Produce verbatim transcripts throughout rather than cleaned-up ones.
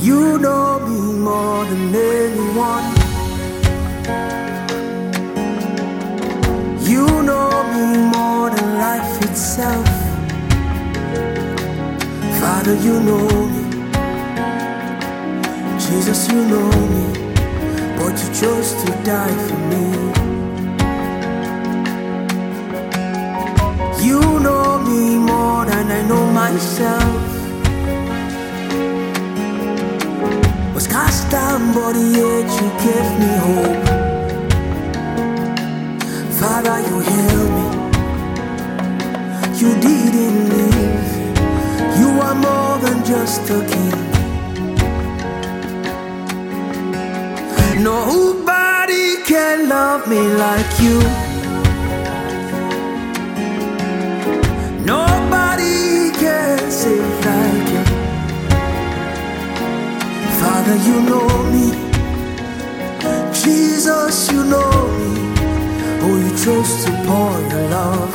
You know me more than anyone. You know me more than life itself. Father, you know me. Jesus, you know me. But you chose to die for me. You know me more than I know myself. Was cast down, but yet you gave me hope. Father, you healed me. You didn't leave. You are more than just a king. Nobody can love me like you. Nobody can save like you. Father, you know me. Jesus, you know me. Oh, you chose to pour your love.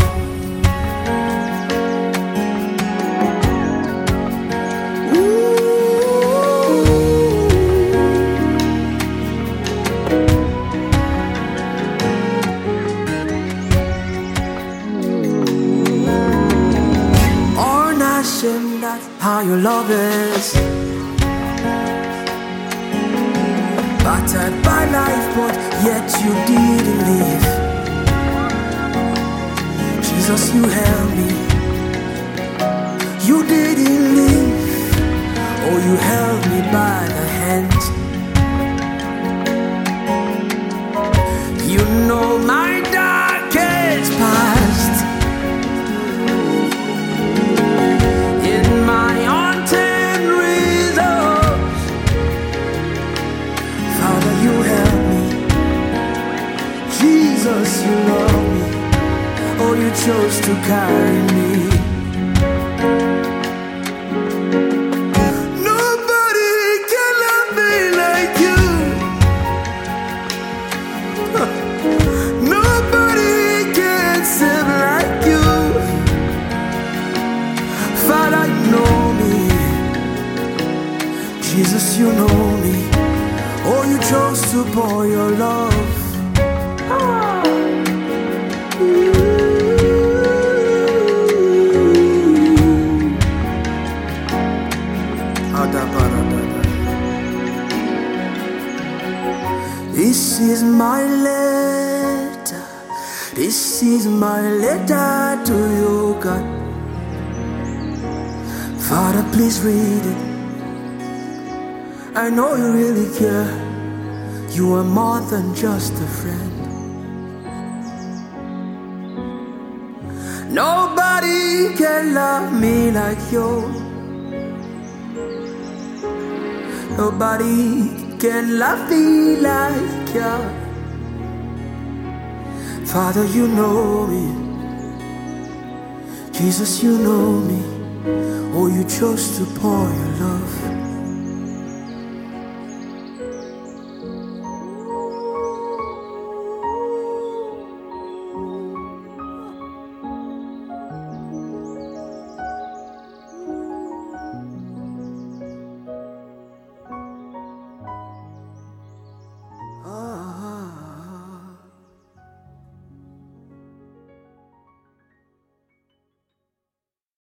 That's how your love is. Battered by life, but yet you didn't leave. Jesus, you held me. You didn't leave. Oh, you held me by the hand. You know my darkest past. Jesus, you love me. Oh, you chose to carry me. Nobody can love me like you. Nobody can save like you. Father, you know me. Jesus, you know me. Oh, you chose to pour your love. This is my letter. This is my letter to you, God. Father, please read it. I know you really care. You are more than just a friend. Nobody can love me like you. Nobody can love me like you. Father, you know me. Jesus, you know me. Oh, you chose to pour your love.